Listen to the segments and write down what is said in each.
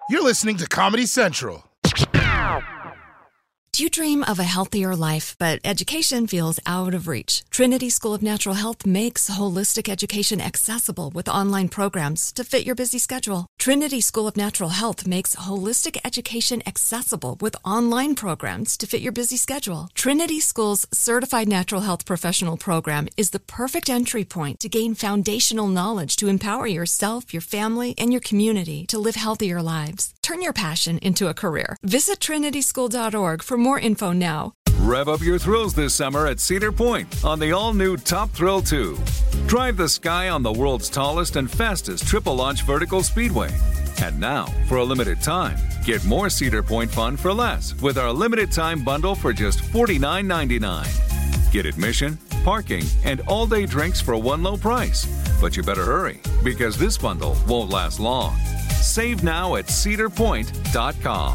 You're listening to Comedy Central. Do you dream of a healthier life, but education feels out of reach? Trinity School of Natural Health makes holistic education accessible with online programs to fit your busy schedule. Trinity School of Natural Health makes holistic education accessible with online programs to fit your busy schedule. Trinity School's Certified Natural Health Professional Program is the perfect entry point to gain foundational knowledge to empower yourself, your family, and your community to live healthier lives. Turn your passion into a career. Visit trinityschool.org for more info now. Rev up your thrills this summer at Cedar Point on the all-new Top Thrill 2. Drive the sky on the world's tallest and fastest triple-launch vertical speedway. And now, for a limited time, get more Cedar Point fun for less with our limited-time bundle for just $49.99. Get admission, parking, and all-day drinks for one low price. But you better hurry, because this bundle won't last long. Save now at cedarpoint.com.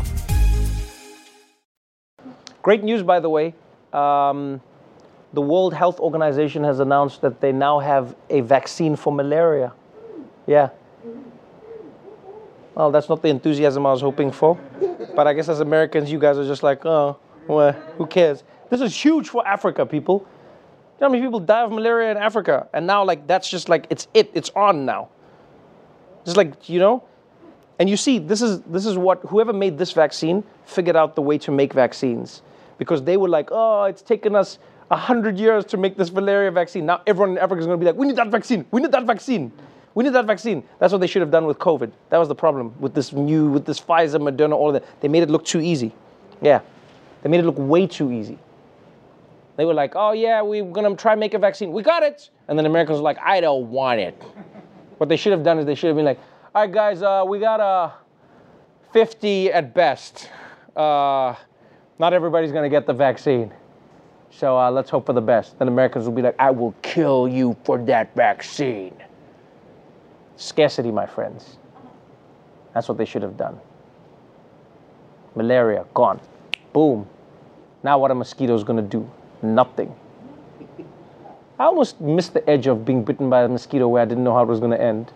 Great news, by the way. The World Health Organization has announced that they now have a vaccine for malaria. Yeah. Well, that's not the enthusiasm I was hoping for. But I guess as Americans, you guys are just like, oh, well, who cares? This is huge for Africa, people. You know how many people die of malaria in Africa? And now, like, that's just like, it's on now. Just like, you know? And you see, this is what, whoever made this vaccine figured out the way to make vaccines. Because they were like, oh, it's taken us 100 years to make this malaria vaccine. Now everyone in Africa is going to be like, we need that vaccine. We need that vaccine. We need that vaccine. That's what they should have done with COVID. That was the problem with this Pfizer, Moderna, all of that. They made it look too easy. Yeah. They made it look way too easy. They were like, oh yeah, we're going to try and make a vaccine. We got it. And then Americans were like, I don't want it. What they should have done is they should have been like, all right, guys, we got 50 at best. Not everybody's going to get the vaccine. So let's hope for the best. Then Americans will be like, I will kill you for that vaccine. Scarcity, my friends. That's what they should have done. Malaria, gone. Boom. Now what are mosquitoes going to do? Nothing. I almost missed the edge of being bitten by a mosquito where I didn't know how it was going to end.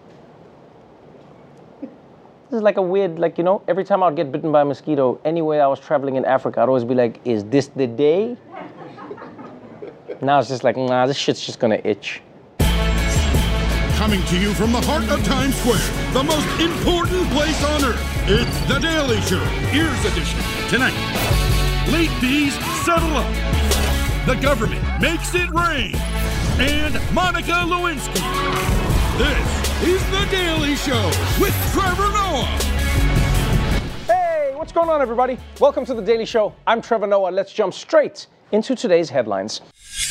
This is like a weird, like, you know, every time I'd get bitten by a mosquito, anywhere I was traveling in Africa, I'd always be like, is this the day? Now it's just like, nah, this shit's just gonna itch. Coming to you from the heart of Times Square, the most important place on earth, it's The Daily Show, Ears Edition. Tonight, late fees settle up, the government makes it rain, and Monica Lewinsky. This is The Daily Show with Trevor Noah. Hey, what's going on, everybody? Welcome to The Daily Show. I'm Trevor Noah. Let's jump straight into today's headlines.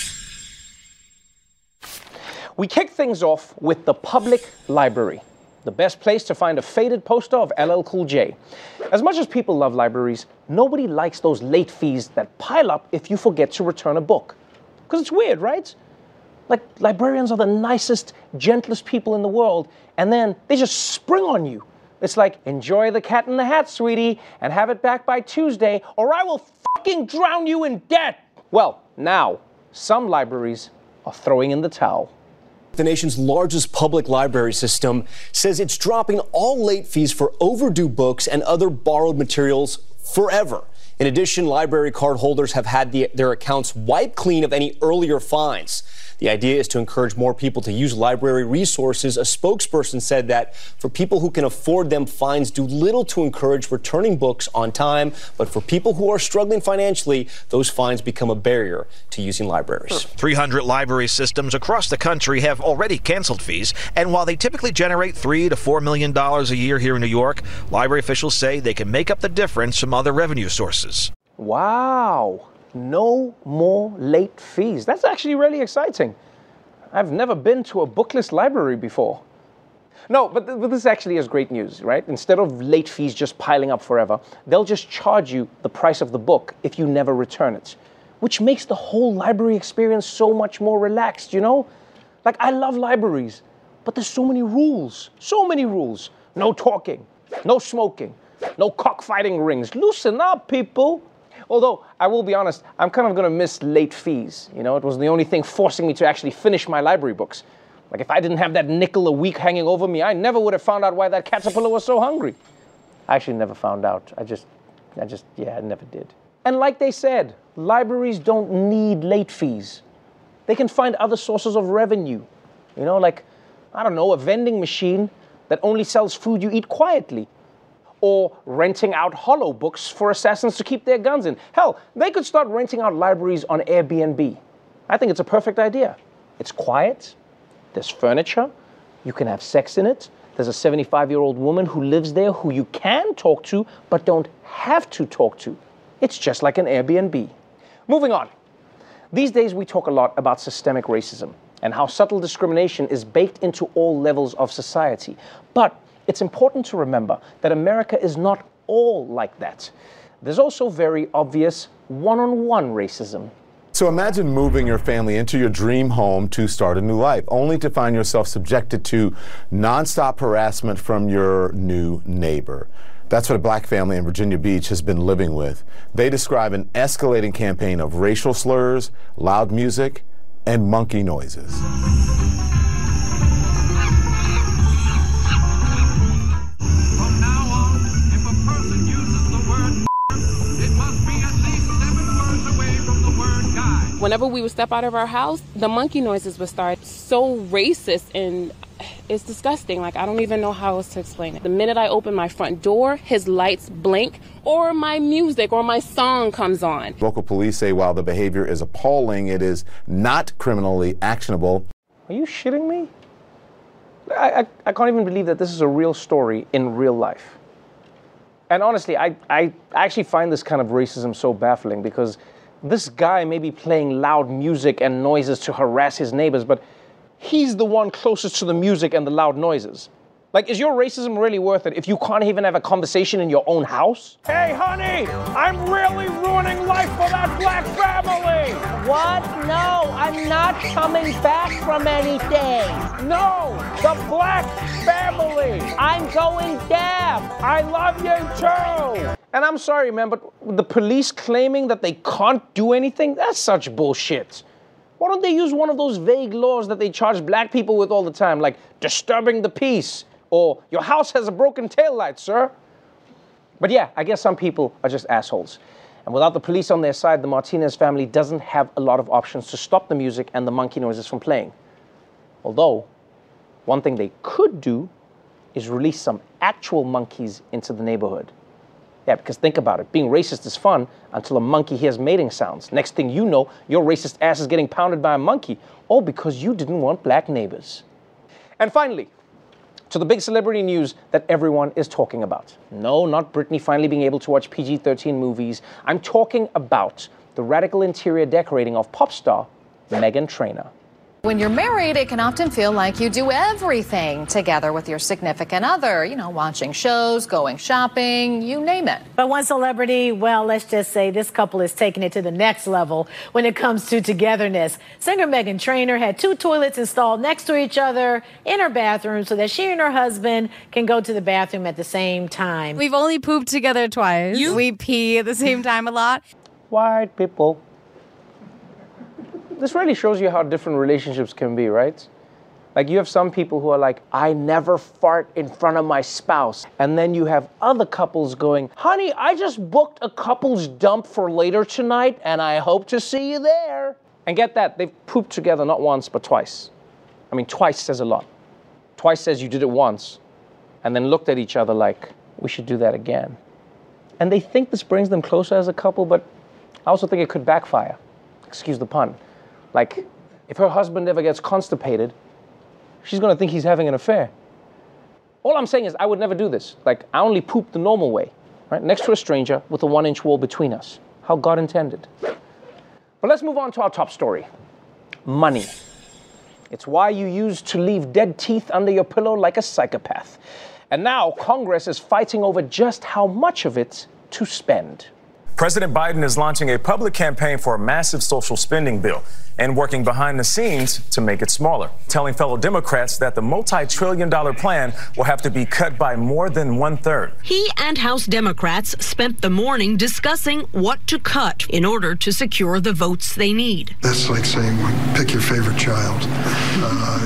We kick things off with the public library, the best place to find a faded poster of LL Cool J. As much as people love libraries, nobody likes those late fees that pile up if you forget to return a book. Because it's weird, right? Like, librarians are the nicest, gentlest people in the world, and then they just spring on you. It's like, enjoy the Cat in the Hat, sweetie, and have it back by Tuesday, or I will fucking drown you in debt. Well, now, some libraries are throwing in the towel. The nation's largest public library system says it's dropping all late fees for overdue books and other borrowed materials forever. In addition, library card holders have had their accounts wiped clean of any earlier fines. The idea is to encourage more people to use library resources. A spokesperson said that for people who can afford them, fines do little to encourage returning books on time. But for people who are struggling financially, those fines become a barrier to using libraries. 300 library systems across the country have already canceled fees. And while they typically generate $3 to $4 million a year here in New York, library officials say they can make up the difference from other revenue sources. Wow. No more late fees. That's actually really exciting. I've never been to a bookless library before. No, but this actually is great news, right? Instead of late fees just piling up forever, they'll just charge you the price of the book if you never return it, which makes the whole library experience so much more relaxed, you know? Like, I love libraries, but there's so many rules. So many rules. No talking, no smoking, no cockfighting rings. Loosen up, people. Although, I will be honest, I'm kind of going to miss late fees. You know, it was the only thing forcing me to actually finish my library books. Like, if I didn't have that nickel a week hanging over me, I never would have found out why that caterpillar was so hungry. I actually never found out. I never did. And like they said, libraries don't need late fees. They can find other sources of revenue. You know, like, I don't know, a vending machine that only sells food you eat quietly. Or renting out hollow books for assassins to keep their guns in. Hell, they could start renting out libraries on Airbnb. I think it's a perfect idea. It's quiet, there's furniture, you can have sex in it, there's a 75-year-old woman who lives there who you can talk to but don't have to talk to. It's just like an Airbnb. Moving on. These days we talk a lot about systemic racism and how subtle discrimination is baked into all levels of society. But it's important to remember that America is not all like that. There's also very obvious one-on-one racism. So imagine moving your family into your dream home to start a new life, only to find yourself subjected to nonstop harassment from your new neighbor. That's what a black family in Virginia Beach has been living with. They describe an escalating campaign of racial slurs, loud music, and monkey noises. Whenever we would step out of our house, the monkey noises would start. So racist, and it's disgusting. Like, I don't even know how else to explain it. The minute I open my front door, his lights blink, or my music or my song comes on. Local police say while the behavior is appalling, it is not criminally actionable. Are you shitting me? I can't even believe that this is a real story in real life. And honestly, I actually find this kind of racism so baffling because this guy may be playing loud music and noises to harass his neighbors, but he's the one closest to the music and the loud noises. Like, is your racism really worth it if you can't even have a conversation in your own house? Hey, honey, I'm really ruining life for that black family. What? No, I'm not coming back from anything. No, the black family. I'm going deaf. I love you too. And I'm sorry, man, but the police claiming that they can't do anything, that's such bullshit. Why don't they use one of those vague laws that they charge black people with all the time, like disturbing the peace, or your house has a broken taillight, sir? But yeah, I guess some people are just assholes. And without the police on their side, the Martinez family doesn't have a lot of options to stop the music and the monkey noises from playing. Although, one thing they could do is release some actual monkeys into the neighborhood. Yeah, because think about it. Being racist is fun until a monkey hears mating sounds. Next thing you know, your racist ass is getting pounded by a monkey, all because you didn't want black neighbors. And finally, to the big celebrity news that everyone is talking about. No, not Britney finally being able to watch PG-13 movies. I'm talking about the radical interior decorating of pop star Meghan Trainor. When you're married, it can often feel like you do everything together with your significant other, you know, watching shows, going shopping, you name it. But one celebrity, well, let's just say this couple is taking it to the next level when it comes to togetherness. Singer Meghan Trainor had 2 toilets installed next to each other in her bathroom so that she and her husband can go to the bathroom at the same time. We've only pooped together twice. We pee at the same time a lot. White people. This really shows you how different relationships can be, right? Like, you have some people who are like, I never fart in front of my spouse. And then you have other couples going, honey, I just booked a couple's dump for later tonight, and I hope to see you there. And get that, they've pooped together not once, but twice. I mean, twice says a lot. Twice says you did it once, and then looked at each other like, we should do that again. And they think this brings them closer as a couple, but I also think it could backfire. Excuse the pun. Like, if her husband ever gets constipated, she's gonna think he's having an affair. All I'm saying is I would never do this. Like, I only poop the normal way, right? Next to a stranger with a 1-inch wall between us. How God intended. But let's move on to our top story. Money. It's why you used to leave dead teeth under your pillow like a psychopath. And now Congress is fighting over just how much of it to spend. President Biden is launching a public campaign for a massive social spending bill and working behind the scenes to make it smaller, telling fellow Democrats that the multi-trillion-dollar plan will have to be cut by more than 1/3. He and House Democrats spent the morning discussing what to cut in order to secure the votes they need. That's like saying, pick your favorite child.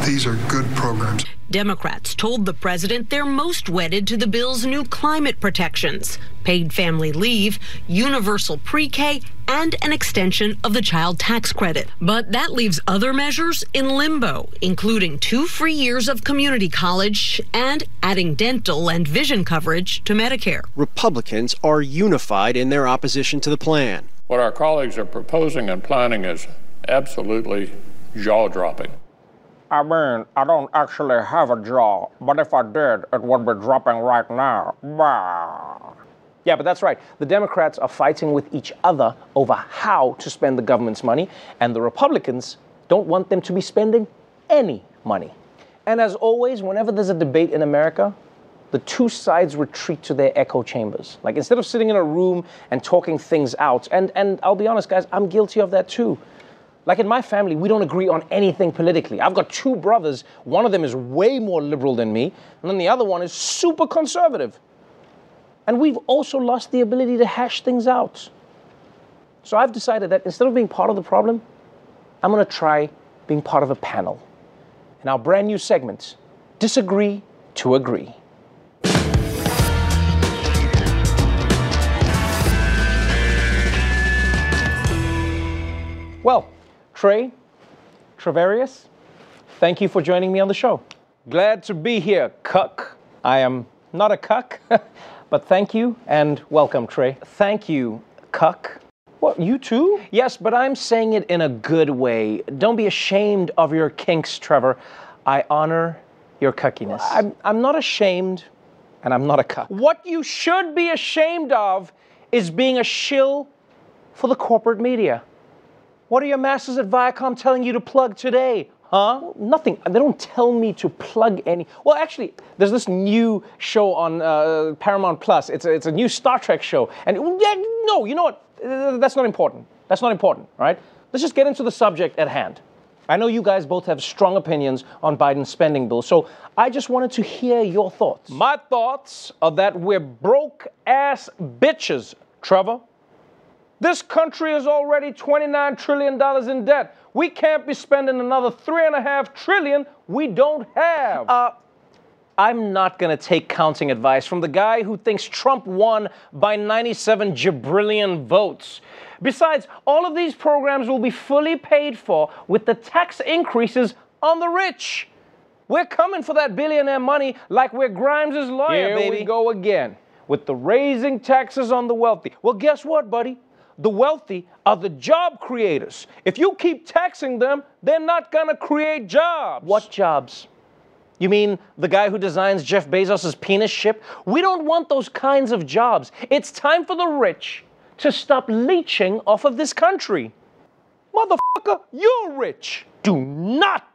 these are good programs. Democrats told the president they're most wedded to the bill's new climate protections, paid family leave, universal pre-K, and an extension of the child tax credit. But that leaves other measures in limbo, including 2 free years of community college and adding dental and vision coverage to Medicare. Republicans are unified in their opposition to the plan. What our colleagues are proposing and planning is absolutely jaw-dropping. I mean, I don't actually have a jaw, but if I did, it would be dropping right now. Bah. Yeah, but that's right. The Democrats are fighting with each other over how to spend the government's money, and the Republicans don't want them to be spending any money. And as always, whenever there's a debate in America, the two sides retreat to their echo chambers. Like, instead of sitting in a room and talking things out, and I'll be honest, guys, I'm guilty of that too. Like, in my family, we don't agree on anything politically. I've got 2 brothers. One of them is way more liberal than me, and then the other one is super conservative. And we've also lost the ability to hash things out. So I've decided that instead of being part of the problem, I'm going to try being part of a panel. In our brand new segment, Disagree to Agree. Well, Trey, Travarius, thank you for joining me on the show. Glad to be here, cuck. I am not a cuck, but thank you and welcome, Trey. Thank you, cuck. What, you too? Yes, but I'm saying it in a good way. Don't be ashamed of your kinks, Trevor. I honor your cuckiness. I'm not ashamed, and I'm not a cuck. What you should be ashamed of is being a shill for the corporate media. What are your masters at Viacom telling you to plug today? Huh? Well, nothing. They don't tell me to plug any. Well, actually, there's this new show on Paramount Plus. It's a new Star Trek show. And yeah, no, you know what? That's not important. That's not important, right? Let's just get into the subject at hand. I know you guys both have strong opinions on Biden's spending bill, so I just wanted to hear your thoughts. My thoughts are that we're broke-ass bitches, Trevor. This country is already $29 trillion in debt. We can't be spending another $3.5 trillion we don't have. I'm not going to take counting advice from the guy who thinks Trump won by 97 jabrillion votes. Besides, all of these programs will be fully paid for with the tax increases on the rich. We're coming for that billionaire money like we're Grimes' lawyer, baby. Here we go again, with the raising taxes on the wealthy. Well, guess what, buddy? The wealthy are the job creators. If you keep taxing them, they're not going to create jobs. What jobs? You mean the guy who designs Jeff Bezos' penis ship? We don't want those kinds of jobs. It's time for the rich to stop leeching off of this country. Motherfucker, you're rich. Do not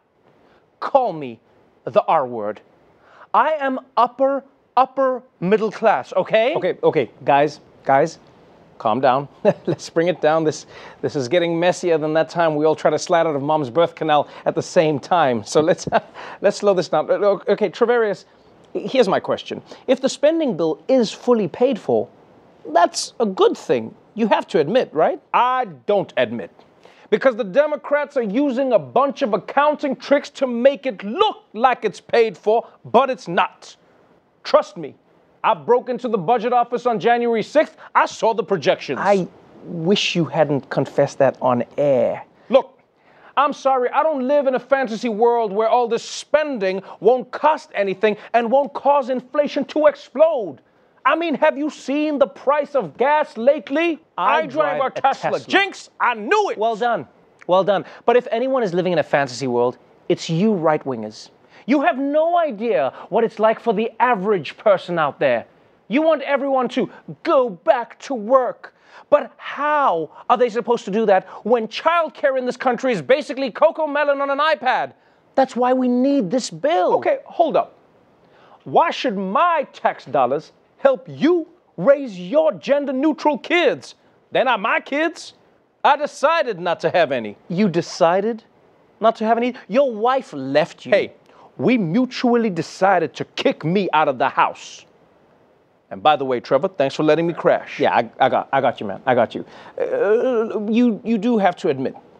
call me the R word. I am upper middle class, okay? Okay, guys, calm down. Let's bring it down. This is getting messier than that time we all try to slide out of mom's birth canal at the same time. So let's slow this down. Okay, Travarius, here's my question. If the spending bill is fully paid for, that's a good thing. You have to admit, right? I don't admit. Because the Democrats are using a bunch of accounting tricks to make it look like it's paid for, but it's not. Trust me. I broke into the budget office on January 6th. I saw the projections. I wish you hadn't confessed that on air. Look, I'm sorry, I don't live in a fantasy world where all this spending won't cost anything and won't cause inflation to explode. I mean, have you seen the price of gas lately? I drive a Tesla. Jinx, I knew it. Well done. But if anyone is living in a fantasy world, it's you right-wingers. You have no idea what it's like for the average person out there. You want everyone to go back to work. But how are they supposed to do that when childcare in this country is basically Coco Melon on an iPad? That's why we need this bill. Okay, hold up. Why should my tax dollars help you raise your gender-neutral kids? They're not my kids. I decided not to have any. You decided not to have any? Your wife left you. Hey. We mutually decided to kick me out of the house. And by the way, Trevor, thanks for letting me crash. Yeah, I got you, man. I got you. You do have to admit,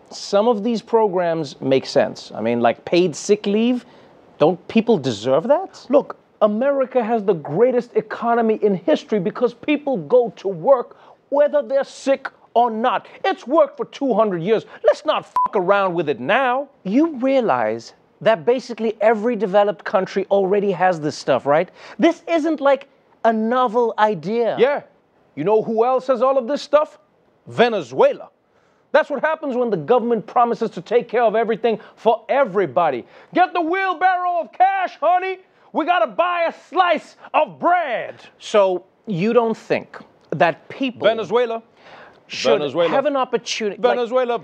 some of these programs make sense. I mean, like paid sick leave. Don't people deserve that? Look, America has the greatest economy in history because people go to work whether they're sick or not. It's worked for 200 years. Let's not fuck around with it now. You realize that basically every developed country already has this stuff, right? This isn't like a novel idea. Yeah. You know who else has all of this stuff? Venezuela. That's what happens when the government promises to take care of everything for everybody. Get the wheelbarrow of cash, honey. We gotta buy a slice of bread. So you don't think that people should have an opportunity. Venezuela.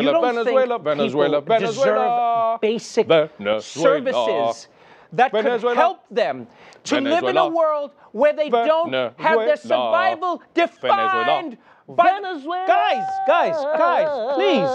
Deserve basic services that could help them to live in a world where they don't have their survival defined by Venezuela. Guys, please.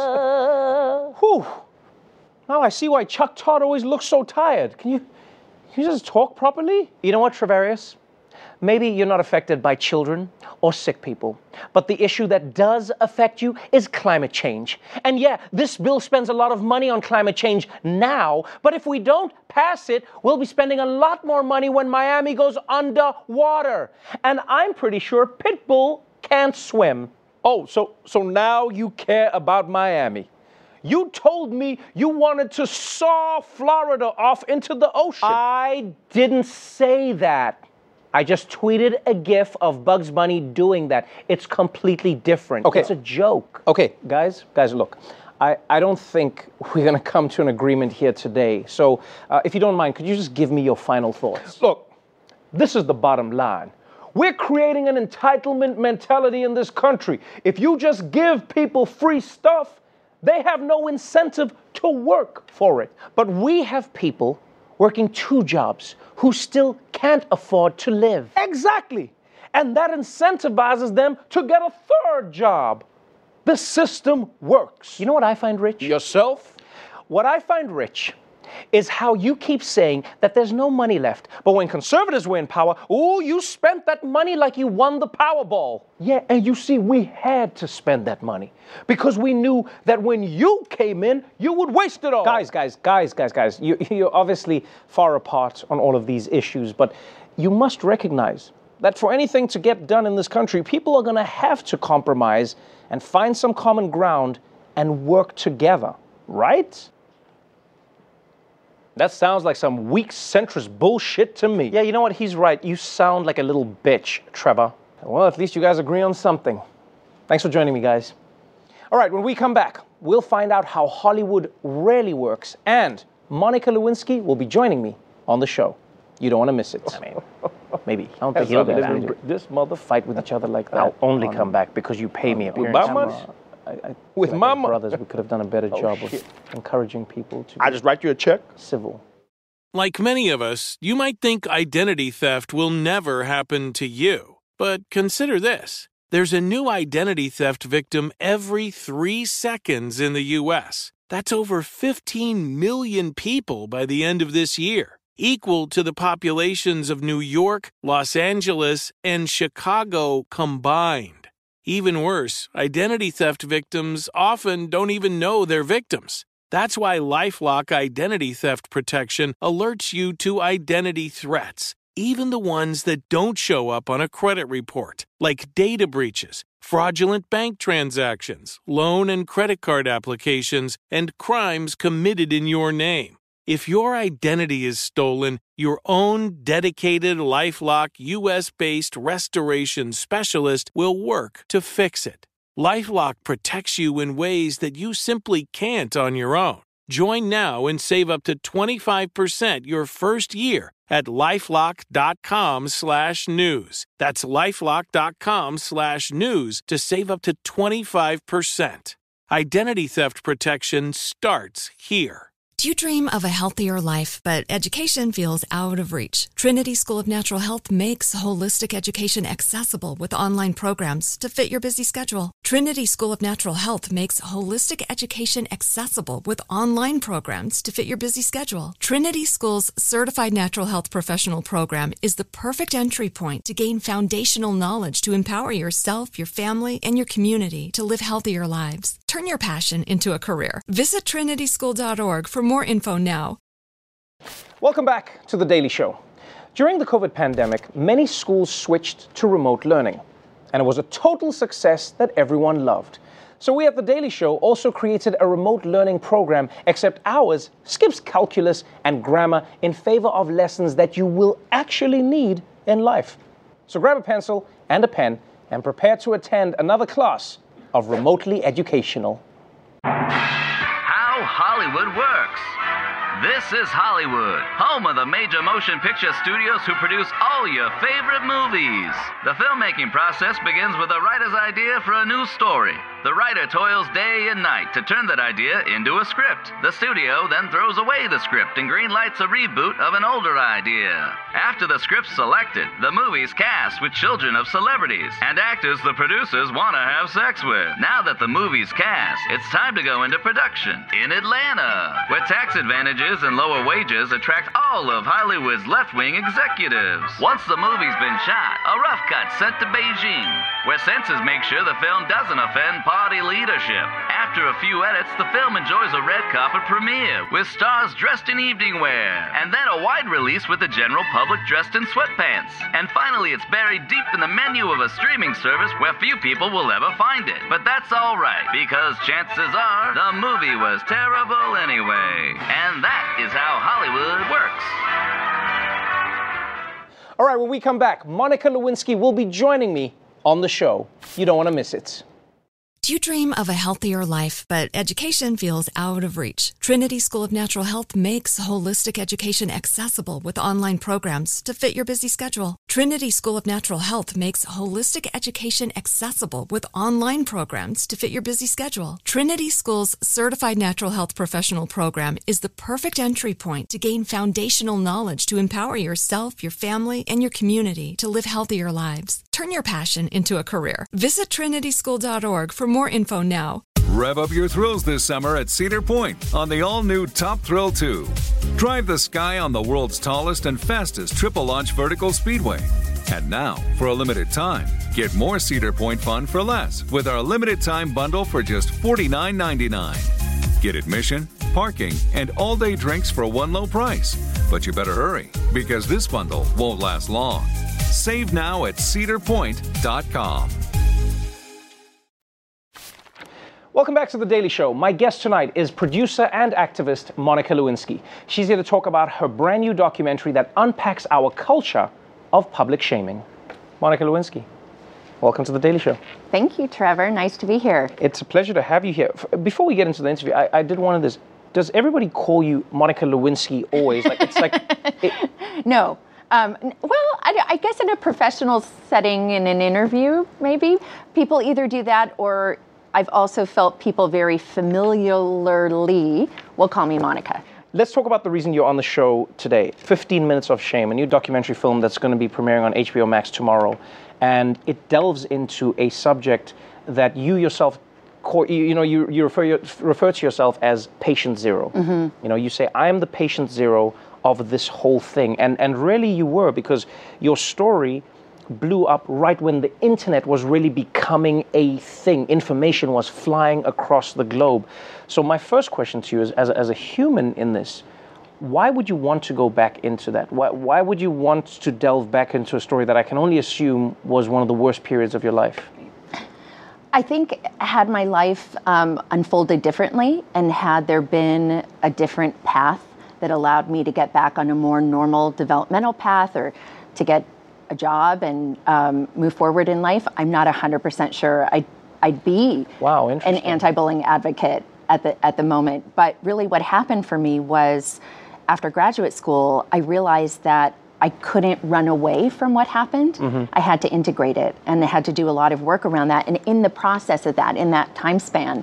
Whew. Now I see why Chuck Todd always looks so tired. Can you just talk properly? You know what, Travarius? Maybe you're not affected by children or sick people, but the issue that does affect you is climate change. And yeah, this bill spends a lot of money on climate change now, but if we don't pass it, we'll be spending a lot more money when Miami goes underwater. And I'm pretty sure Pitbull can't swim. Oh, so now you care about Miami. You told me you wanted to saw Florida off into the ocean. I didn't say that. I just tweeted a gif of Bugs Bunny doing that. It's completely different. Okay. It's a joke. Okay, guys, look. I don't think we're going to come to an agreement here today. So if you don't mind, could you just give me your final thoughts? Look, this is the bottom line. We're creating an entitlement mentality in this country. If you just give people free stuff, they have no incentive to work for it. But we have people working 2 jobs who still can't afford to live. Exactly. And that incentivizes them to get a 3rd job. The system works. You know what I find rich? Yourself? What I find rich is how you keep saying that there's no money left. But when conservatives were in power, you spent that money like you won the Powerball. Yeah, and you see, we had to spend that money because we knew that when you came in, you would waste it all. Guys, you're obviously far apart on all of these issues, but you must recognize that for anything to get done in this country, people are going to have to compromise and find some common ground and work together, right? That sounds like some weak centrist bullshit to me. Yeah, you know what? He's right. You sound like a little bitch, Trevor. Well, at least you guys agree on something. Thanks for joining me, guys. All right, when we come back, we'll find out how Hollywood really works, and Monica Lewinsky will be joining me on the show. You don't want to miss it. I mean, maybe. I don't think you'll get it. This mother fight with each other like that. I'll only come back because you pay me. With my money? With my brothers, we could have done a better job of encouraging people to. I just write you a check. Civil. Like many of us, you might think identity theft will never happen to you. But consider this. There's a new identity theft victim every 3 seconds in the U.S. That's over 15 million people by the end of this year, equal to the populations of New York, Los Angeles, and Chicago combined. Even worse, identity theft victims often don't even know they're victims. That's why LifeLock Identity Theft Protection alerts you to identity threats, even the ones that don't show up on a credit report, like data breaches, fraudulent bank transactions, loan and credit card applications, and crimes committed in your name. If your identity is stolen, your own dedicated LifeLock U.S.-based restoration specialist will work to fix it. LifeLock protects you in ways that you simply can't on your own. Join now and save up to 25% your first year at LifeLock.com/news. That's LifeLock.com/news to save up to 25%. Identity theft protection starts here. Do you dream of a healthier life, but education feels out of reach? Trinity School of Natural Health makes holistic education accessible with online programs to fit your busy schedule. Trinity School of Natural Health makes holistic education accessible with online programs to fit your busy schedule. Trinity School's Certified Natural Health Professional Program is the perfect entry point to gain foundational knowledge to empower yourself, your family, and your community to live healthier lives. Turn your passion into a career. Visit trinityschool.org for more info now. Welcome back to The Daily Show. During the COVID pandemic, many schools switched to remote learning, and it was a total success that everyone loved. So we at The Daily Show also created a remote learning program, except ours skips calculus and grammar in favor of lessons that you will actually need in life. So grab a pencil and a pen and prepare to attend another class of Remotely Educational. How Hollywood works. This is Hollywood, home of the major motion picture studios who produce all your favorite movies. The filmmaking process begins with a writer's idea for a new story. The writer toils day and night to turn that idea into a script. The studio then throws away the script and greenlights a reboot of an older idea. After the script's selected, the movie's cast with children of celebrities and actors the producers want to have sex with. Now that the movie's cast, it's time to go into production in Atlanta, where tax advantages and lower wages attract all of Hollywood's left-wing executives. Once the movie's been shot, a rough cut's sent to Beijing, where censors make sure the film doesn't offend party leadership. After a few edits, the film enjoys a red carpet premiere with stars dressed in evening wear, and then a wide release with the general public dressed in sweatpants. And finally, it's buried deep in the menu of a streaming service where few people will ever find it. But that's all right, because chances are the movie was terrible anyway. And that is how Hollywood works. All right, when we come back, Monica Lewinsky will be joining me on the show. You don't want to miss it. Do you dream of a healthier life, but education feels out of reach? Trinity School of Natural Health makes holistic education accessible with online programs to fit your busy schedule. Trinity School of Natural Health makes holistic education accessible with online programs to fit your busy schedule. Trinity School's Certified Natural Health Professional Program is the perfect entry point to gain foundational knowledge to empower yourself, your family, and your community to live healthier lives. Turn your passion into a career. Visit trinityschool.org for more info now. Rev up your thrills this summer at Cedar Point on the all-new Top Thrill 2. Drive the sky on the world's tallest and fastest triple-launch vertical speedway. And now, for a limited time, get more Cedar Point fun for less with our limited-time bundle for just $49.99. Get admission, parking, and all-day drinks for one low price. But you better hurry, because this bundle won't last long. Save now at cedarpoint.com. Welcome back to The Daily Show. My guest tonight is producer and activist Monica Lewinsky. She's here to talk about her brand new documentary that unpacks our culture of public shaming. Monica Lewinsky, welcome to The Daily Show. Thank you, Trevor. Nice to be here. It's a pleasure to have you here. Before we get into the interview, I did one of this. Does everybody call you Monica Lewinsky always? Like it's like No. Well, I guess in a professional setting, in an interview, maybe people either do that, or I've also felt people very familiarly will call me Monica. Let's talk about the reason you're on the show today. 15 Minutes of Shame, a new documentary film that's going to be premiering on HBO Max tomorrow. And it delves into a subject that you yourself, you refer to yourself as patient zero. Mm-hmm. You know, you say, I am the patient zero of this whole thing. And really you were, because your story blew up right when the internet was really becoming a thing. Information was flying across the globe. So my first question to you is, as a human in this, why would you want to go back into that? Why would you want to delve back into a story that I can only assume was one of the worst periods of your life? I think had my life unfolded differently, and had there been a different path that allowed me to get back on a more normal developmental path, or to get a job and move forward in life, I'm not 100% sure I'd be an anti-bullying advocate at the moment. But really what happened for me was, after graduate school, I realized that I couldn't run away from what happened. Mm-hmm. I had to integrate it, and I had to do a lot of work around that. And in the process of that, in that time span,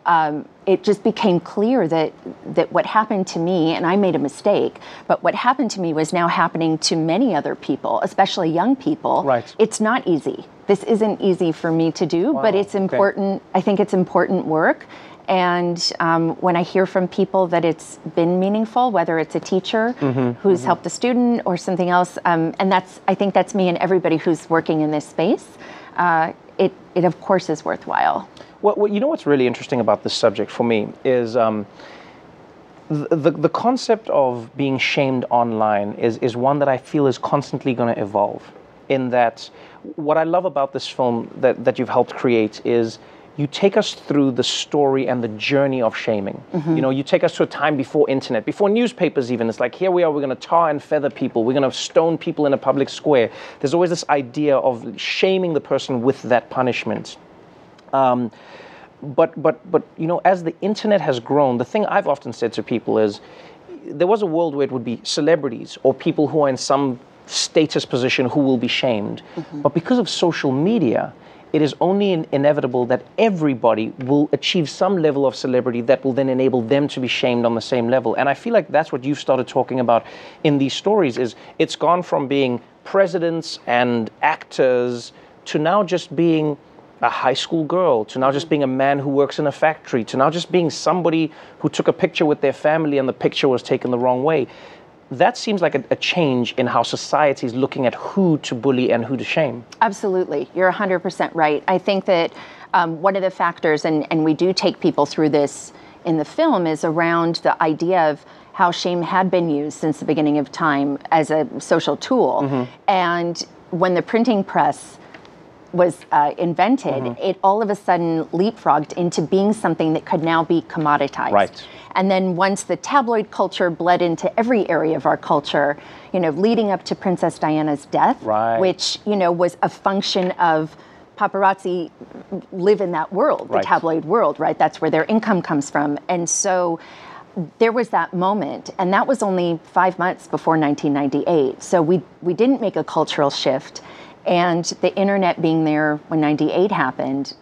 it just became clear that what happened to me, and I made a mistake, but what happened to me was now happening to many other people, especially young people. Right. It's not easy. This isn't easy for me to do, but it's important. I think it's important work. And when I hear from people that it's been meaningful, whether it's a teacher who's helped a student or something else, and I think that's me and everybody who's working in this space, it of course is worthwhile. Well, you know what's really interesting about this subject for me is the concept of being shamed online is one that I feel is constantly going to evolve. In that, what I love about this film that you've helped create is you take us through the story and the journey of shaming. You know, you take us to a time before internet, before newspapers even. It's like, here we are, we're going to tar and feather people. We're going to stone people in a public square. There's always this idea of shaming the person with that punishment. But you know, as the internet has grown, the thing I've often said to people is, there was a world where it would be celebrities or people who are in some status position who will be shamed. But because of social media, it is only inevitable that everybody will achieve some level of celebrity that will then enable them to be shamed on the same level. And I feel like that's what you've started talking about in these stories, is it's gone from being presidents and actors to now just being a high school girl, to now just being a man who works in a factory, to now just being somebody who took a picture with their family and the picture was taken the wrong way. That seems like a change in how society is looking at who to bully and who to shame. Absolutely. You're 100% right. I think that one of the factors, and we do take people through this in the film, is around the idea of how shame had been used since the beginning of time as a social tool. And when the printing press was invented, it all of a sudden leapfrogged into being something that could now be commoditized. Right. And then once the tabloid culture bled into every area of our culture, you know, leading up to Princess Diana's death, which, you know, was a function of paparazzi live in that world, the tabloid world, right? That's where their income comes from. And so there was that moment, and that was only 5 months before 1998. So we didn't make a cultural shift. And the internet being there when 98 happened,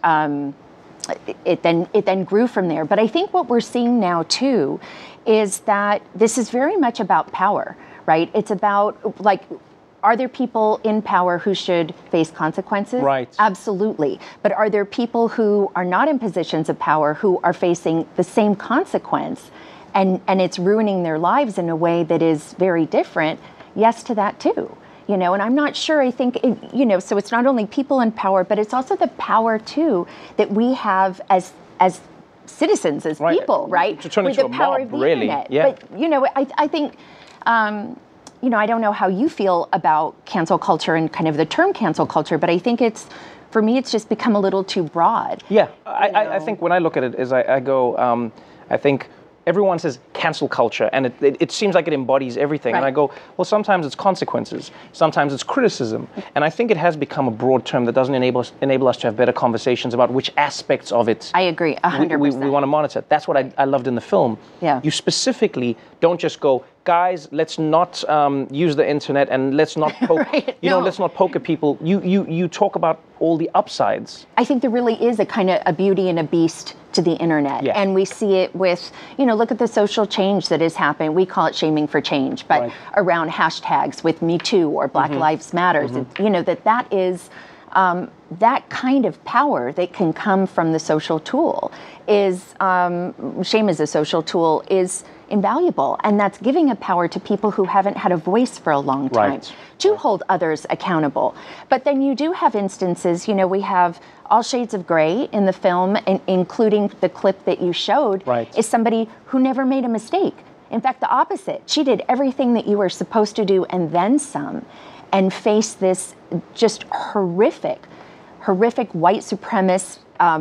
it then grew from there. But I think what we're seeing now too is that this is very much about power, right? It's about, like, are there people in power who should face consequences? Right. Absolutely. But are there people who are not in positions of power who are facing the same consequence and it's ruining their lives in a way that is very different? Yes to that too. You know, and I'm not sure, I think, you know, so it's not only people in power, but it's also the power, too, that we have as citizens, as people, right? To turn with into the a power mob, of the really. internet. Yeah. But, you know, I think, you know, I don't know how you feel about cancel culture and kind of the term cancel culture, but I think for me, it's just become a little too broad. Yeah, I think when I look at it, is I go, I think everyone says cancel culture, and it seems like it embodies everything. And I go, well, sometimes it's consequences, sometimes it's criticism. And I think it has become a broad term that doesn't enable us to have better conversations about which aspects of it I agree, 100%. we want to monitor. That's what I loved in the film. Yeah. You specifically don't just go, guys, let's not use the internet and let's not poke, let's not poke at people. You talk about all the upsides. I think there really is a kind of a beauty and a beast to the internet. Yeah. And we see it with, you know, look at the social change that has happened. We call it shaming for change, but around hashtags with Me Too or Black Lives Matters, you know, that is that kind of power that can come from the social tool is, shame as a social tool is invaluable. And that's giving a power to people who haven't had a voice for a long time to hold others accountable. But then you do have instances, you know, we have all shades of gray in the film, including the clip that you showed, is somebody who never made a mistake. In fact, the opposite. She did everything that you were supposed to do and then some, and faced this just horrific white supremacist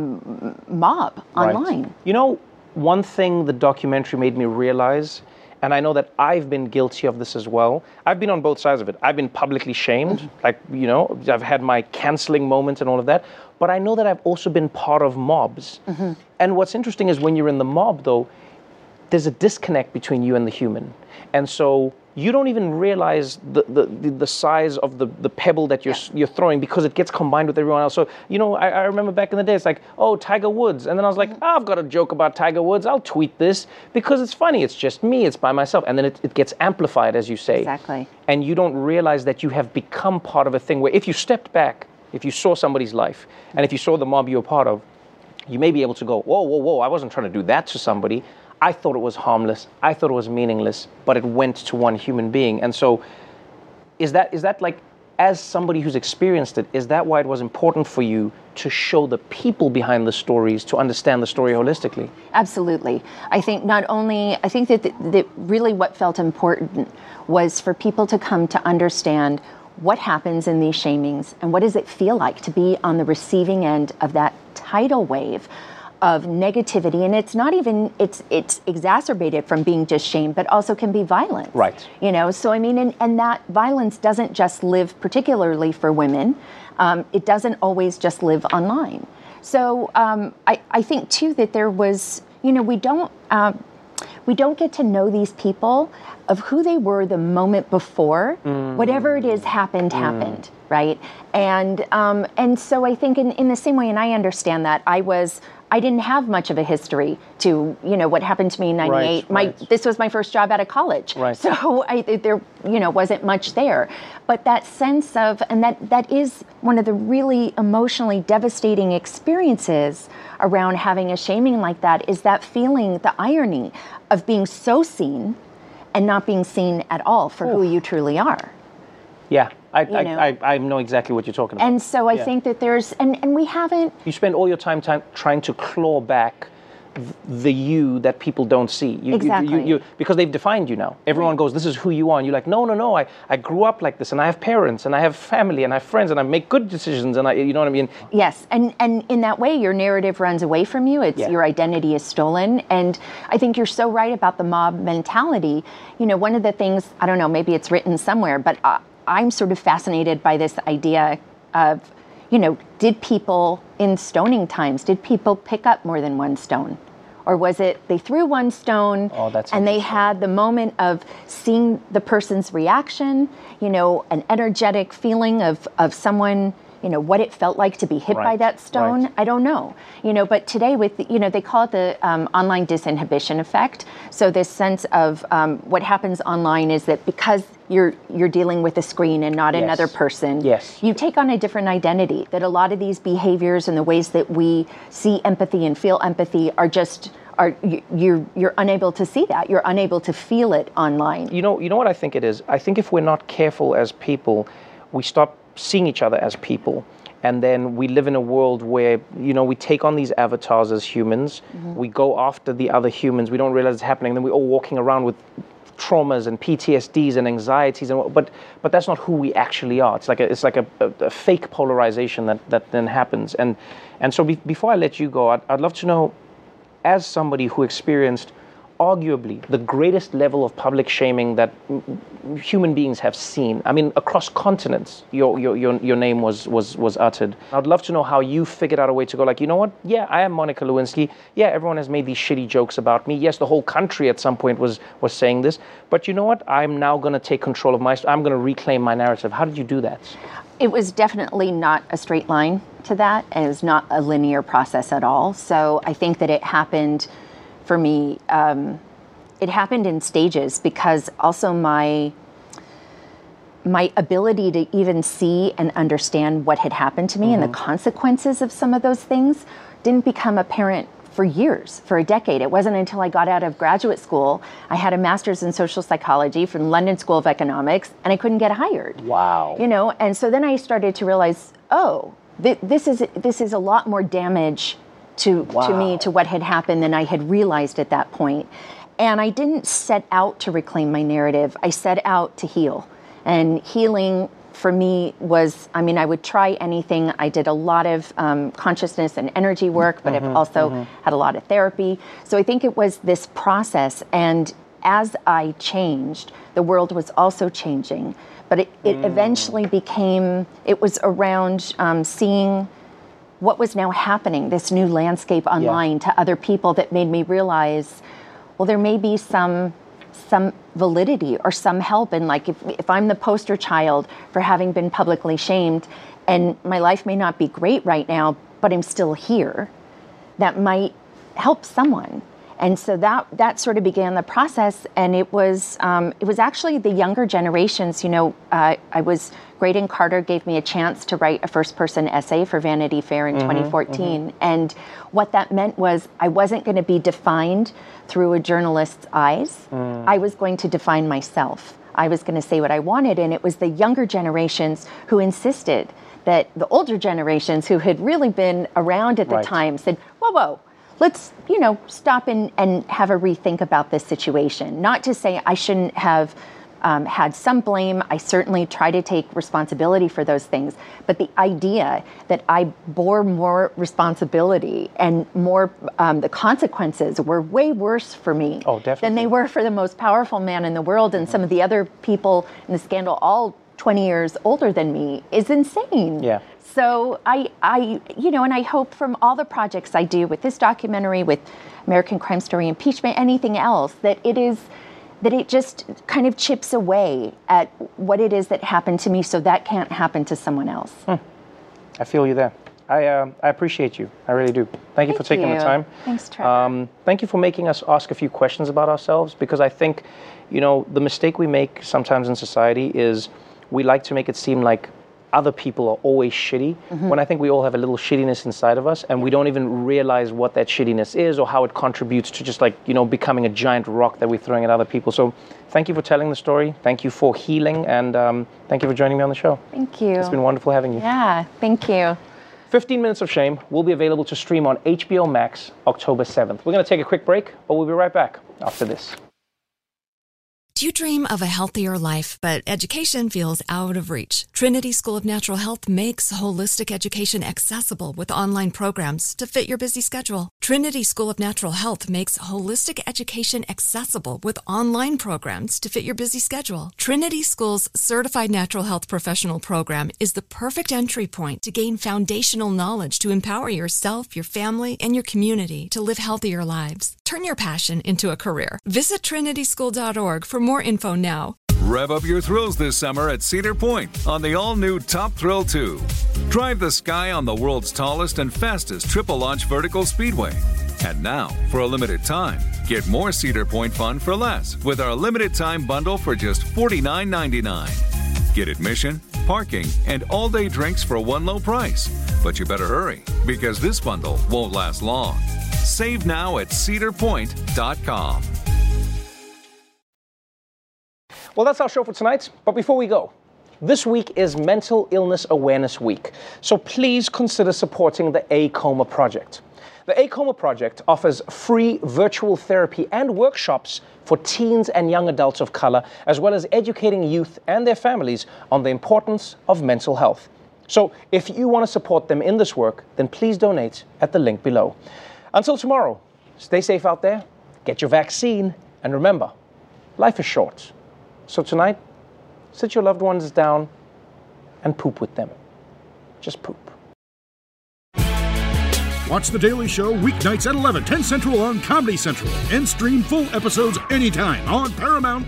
mob online. You know, one thing the documentary made me realize, and I know that I've been guilty of this as well. I've been on both sides of it. I've been publicly shamed, like, you know, I've had my canceling moments and all of that. But I know that I've also been part of mobs. And what's interesting is when you're in the mob, though, there's a disconnect between you and the human. And so you don't even realize the size of the pebble that you're throwing because it gets combined with everyone else. So, I remember back in the day, it's like, oh, Tiger Woods. And then I was like, I've got a joke about Tiger Woods. I'll tweet this because it's funny. It's just me. It's by myself. And then it gets amplified, as you say. Exactly. And you don't realize that you have become part of a thing where if you stepped back, if you saw somebody's life, and if you saw the mob you're part of, you may be able to go, whoa, I wasn't trying to do that to somebody. I thought it was harmless. I thought it was meaningless, but it went to one human being. And so is that like, as somebody who's experienced it, is that why it was important for you to show the people behind the stories, to understand the story holistically? Absolutely. I think that really what felt important was for people to come to understand what happens in these shamings and what does it feel like to be on the receiving end of that tidal wave of negativity. And it's not even, it's exacerbated from being just shame, but also can be violent. Right. So I mean, and that violence doesn't just live particularly for women. It doesn't always just live online. So I think too that there was, we don't get to know these people of who they were the moment before. Whatever it is happened, right? And so I think in the same way, and I understand that, I didn't have much of a history to, what happened to me in 98. Right. This was my first job out of college. Right. So there, wasn't much there. But that sense of, and that is one of the really emotionally devastating experiences around having a shaming like that, is that feeling, the irony of being so seen and not being seen at all for who you truly are. Yeah. I know exactly what you're talking about. And so I think that there's, and we haven't... You spend all your time trying to claw back the you that people don't see. Exactly. Because they've defined you now. Everyone goes, this is who you are. And you're like, no, I grew up like this, and I have parents, and I have family, and I have friends, and I make good decisions, and you know what I mean? Yes, and in that way, your narrative runs away from you. Your identity is stolen. And I think you're so right about the mob mentality. One of the things, I don't know, maybe it's written somewhere, but I'm sort of fascinated by this idea of, did people in stoning times, did people pick up more than one stone? Or was it they threw one stone and they had the moment of seeing the person's reaction, an energetic feeling of someone, what it felt like to be hit by that stone? Right. I don't know. But today with, they call it the online disinhibition effect. So this sense of what happens online is that because you're dealing with a screen and not another person, you take on a different identity, that a lot of these behaviors and the ways that we see empathy and feel empathy you're unable to see that. You're unable to feel it online. You know what I think it is? I think if we're not careful as people, we stop seeing each other as people. And then we live in a world where, we take on these avatars as humans. Mm-hmm. We go after the other humans. We don't realize it's happening. Then we're all walking around with traumas and PTSDs and anxieties, but that's not who we actually are. It's like a fake polarization that then happens. And so before I let you go, I'd love to know, as somebody who experienced arguably the greatest level of public shaming that human beings have seen. I mean, across continents, your name was uttered. I'd love to know how you figured out a way to go, like, you know what? Yeah, I am Monica Lewinsky. Yeah, everyone has made these shitty jokes about me. Yes, the whole country at some point was saying this. But you know what? I'm now going to take control of I'm going to reclaim my narrative. How did you do that? It was definitely not a straight line to that. It was not a linear process at all. So I think that it happened for me, it happened in stages, because also my ability to even see and understand what had happened to me and the consequences of some of those things didn't become apparent for years, for a decade. It wasn't until I got out of graduate school, I had a master's in social psychology from London School of Economics, and I couldn't get hired. Wow. And so then I started to realize, this is a lot more damage to me, to what had happened, than I had realized at that point. And I didn't set out to reclaim my narrative. I set out to heal. And healing for me was, I would try anything. I did a lot of consciousness and energy work, but I've also had a lot of therapy. So I think it was this process. And as I changed, the world was also changing. But it eventually became, it was around seeing what was now happening, this new landscape online to other people, that made me realize, well, there may be some some validity or some help. And like if I'm the poster child for having been publicly shamed, and my life may not be great right now, but I'm still here, that might help someone. And so that sort of began the process, and it was actually the younger generations. Graydon Carter gave me a chance to write a first-person essay for Vanity Fair in 2014, and what that meant was I wasn't going to be defined through a journalist's eyes. I was going to define myself. I was going to say what I wanted, and it was the younger generations who insisted that the older generations who had really been around at the time said, whoa, let's, stop and have a rethink about this situation. Not to say I shouldn't have had some blame. I certainly try to take responsibility for those things. But the idea that I bore more responsibility and more, the consequences were way worse for me than they were for the most powerful man in the world and some of the other people in the scandal, all 20 years older than me, is insane. Yeah. So and I hope from all the projects I do with this documentary, with American Crime Story Impeachment, anything else, that it just kind of chips away at what it is that happened to me, so that can't happen to someone else. I feel you there. I appreciate you. I really do. Thank you for taking the time. Thanks, Trevor. Thank you for making us ask a few questions about ourselves, because I think, the mistake we make sometimes in society is we like to make it seem like other people are always shitty, when I think we all have a little shittiness inside of us, and we don't even realize what that shittiness is or how it contributes to just becoming a giant rock that we're throwing at other people. So thank you for telling the story. Thank you for healing, and thank you for joining me on the show. Thank you. It's been wonderful having you. Yeah, thank you. 15 Minutes of Shame will be available to stream on HBO Max October 7th. We're going to take a quick break, but we'll be right back after this. Do you dream of a healthier life, but education feels out of reach? Trinity School of Natural Health makes holistic education accessible with online programs to fit your busy schedule. Trinity School of Natural Health makes holistic education accessible with online programs to fit your busy schedule. Trinity School's Certified Natural Health Professional Program is the perfect entry point to gain foundational knowledge to empower yourself, your family, and your community to live healthier lives. Turn your passion into a career. Visit trinityschool.org for more info now. Rev up your thrills this summer at Cedar Point on the all-new Top Thrill 2. Drive the sky on the world's tallest and fastest triple-launch vertical speedway. And now, for a limited time, get more Cedar Point fun for less with our limited-time bundle for just $49.99. Get admission, parking, and all-day drinks for one low price. But you better hurry, because this bundle won't last long. Save now at cedarpoint.com. Well, that's our show for tonight. But before we go, this week is Mental Illness Awareness Week. So please consider supporting the ACOMA Project. The ACOMA Project offers free virtual therapy and workshops for teens and young adults of color, as well as educating youth and their families on the importance of mental health. So if you want to support them in this work, then please donate at the link below. Until tomorrow, stay safe out there, get your vaccine, and remember, life is short. So tonight, sit your loved ones down and poop with them. Just poop. Watch The Daily Show weeknights at 11, 10 Central on Comedy Central, and stream full episodes anytime on Paramount+.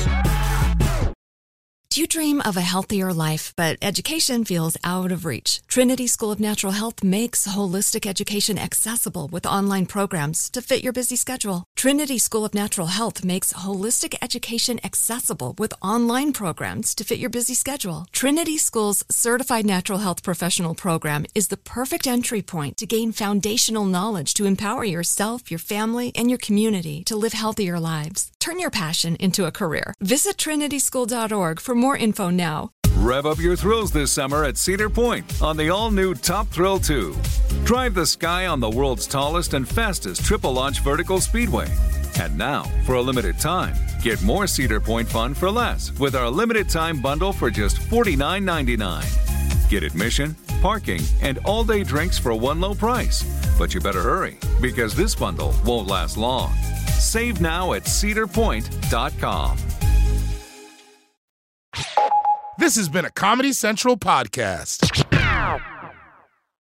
Do you dream of a healthier life, but education feels out of reach? Trinity School of Natural Health makes holistic education accessible with online programs to fit your busy schedule. Trinity School of Natural Health makes holistic education accessible with online programs to fit your busy schedule. Trinity School's Certified Natural Health Professional Program is the perfect entry point to gain foundational knowledge to empower yourself, your family, and your community to live healthier lives. Turn your passion into a career. Visit trinityschool.org for more info now. Rev up your thrills this summer at Cedar Point on the all-new Top Thrill 2. Drive the sky on the world's tallest and fastest triple-launch vertical speedway. And now, for a limited time, get more Cedar Point fun for less with our limited-time bundle for just $49.99. Get admission, parking, and all-day drinks for one low price. But you better hurry, because this bundle won't last long. Save now at cedarpoint.com. This has been a Comedy Central podcast.